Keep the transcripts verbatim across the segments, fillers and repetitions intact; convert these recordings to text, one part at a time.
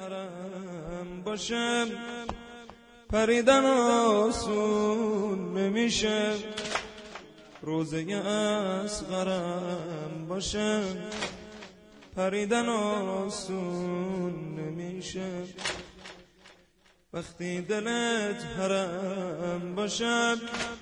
حرم باشم پریدن آسون نمیشه، روزه اصغرم باشم پریدن آسون نمیشه، وقتی دلت حرم باشم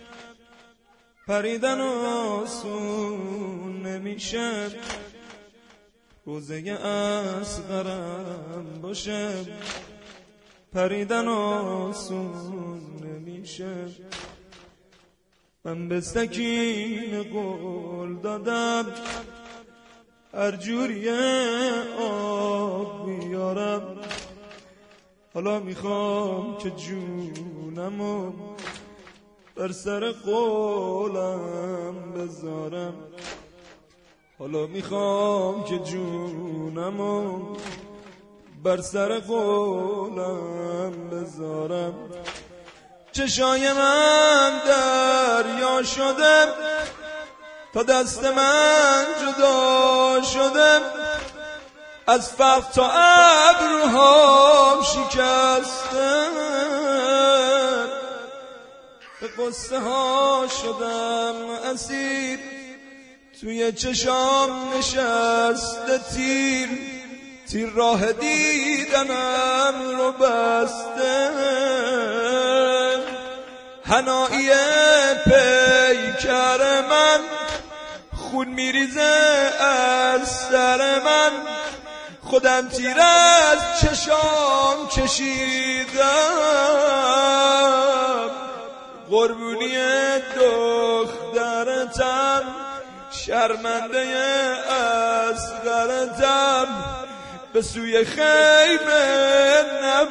پریدن آسون نمیشه، روزه اصغرم باشم پریدن آسون نمیشه. من به سکینه قول دادم هر جوری آب بیارم، حالا میخوام که جونمو بر سر قولم بذارم، حالا میخوام که جونمو بر سر قولم بذارم. چشای من دریا شده تا دست من جدا شده، از فقر تا ابروهام شکسته، به قصه ها شدم اسیر، توی چشام نشسته تیر، تیر راه دیدنم رو بسته، حنایی پیکر من خون میریزه از سر من، خودم تیر از چشام کشیدم، قربونی دخترتم شرمنده اصغرتم، به سوی خیمه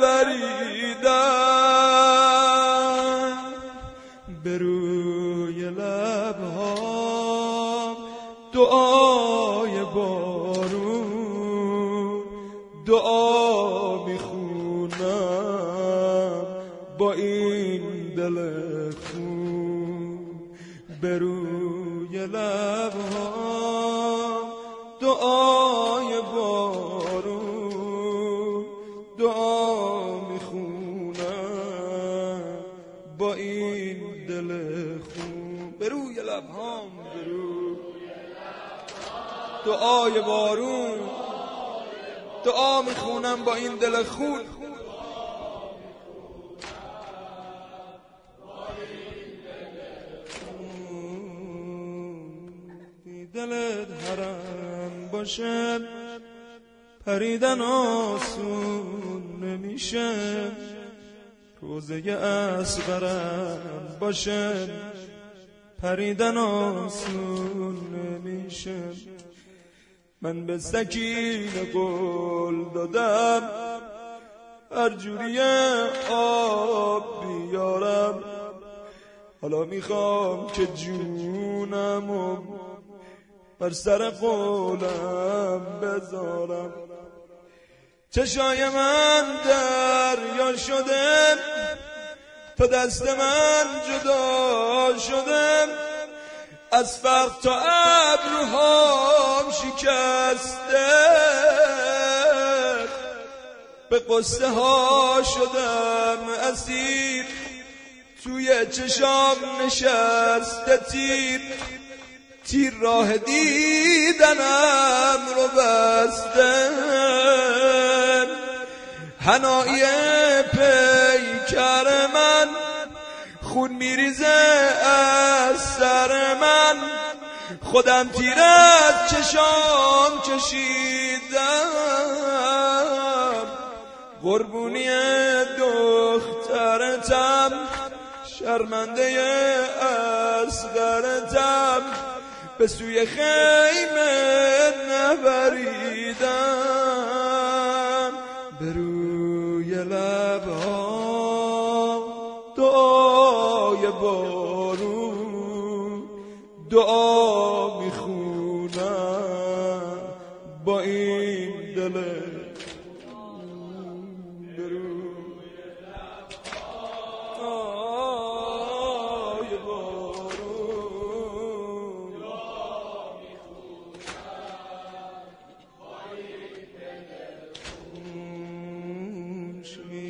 نبریدم، به روی لبها دعای بارون، دعا میخونم با این دل خون، به روی لبها دعای بارون، دعا میخونم با این دل خون، به روی لبهام، به روی دعای بارون، دعا میخونم با این دل خون. دلت حرم باشه پریدن آسون نمیشه، روزه اصغرم باشه پریدن آسون نمیشه. من به سکینه قول دادم هر جوری آب بیارم، حالا میخوام که جونمو بر سر قولم بذارم. چشای من دریا شده تا دست من جدا شده، از فقر تا ابروهام شکسته، به قصه ها شدم اسیر، توی چشام نشسته تیر، تیر راه دیدنم رو بسته، حنایی پیکر من خون میریزه از سر من، خودم تیر از چشام کشیدم، قربونی دخترتم شرمنده اصغرتم، به سوی خیمه نبریدم، به روی لبها دعای بارون، دعا میخونم با این دل، به روی لبها دعای بارون، دعا میخونم با این دل.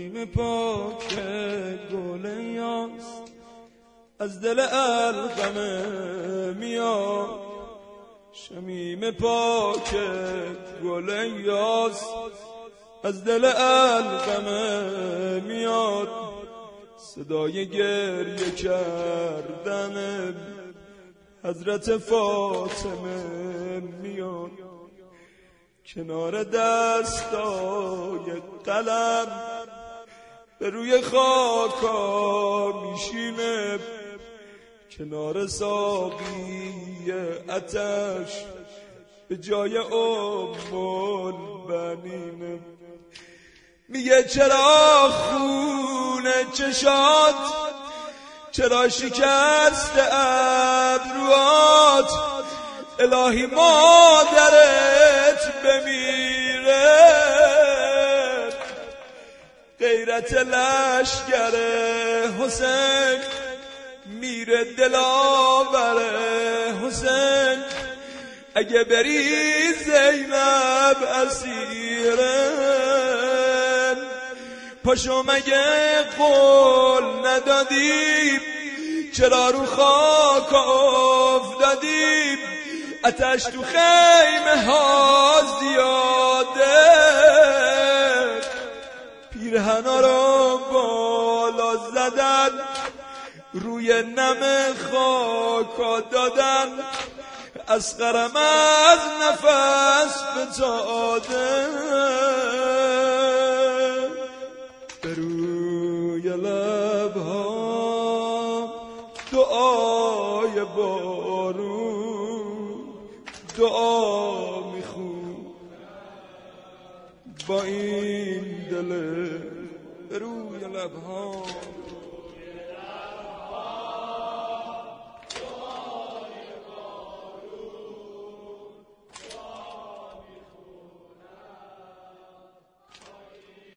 شمیم پاک گل یاس از دل القمه میاد، شمیم پاک گل یاس از دل القمه میاد، صدای گریه کردن حضرت فاطمه میاد، کنار دستای قلم به روی خاکا میشینه، کنار ساقی آتش به جای ام البنین میگه چرا خونه چشات، چرا شکست ابروات، الهی مادرت بمیره، غیرت لشگر حسین میره دلاور حسین، اگه بری زینب اسیره، پاشو مگه قول ندادی، چرا رو خاک افتادی، آتش تو خیمه ها زیاده، پیرهنا رو بالا زدن، روی نم خاکا دادن، اصغرم از نفس فتاده، به روی لبها دعای بارون، دعا میخون با این دل، به روی لبها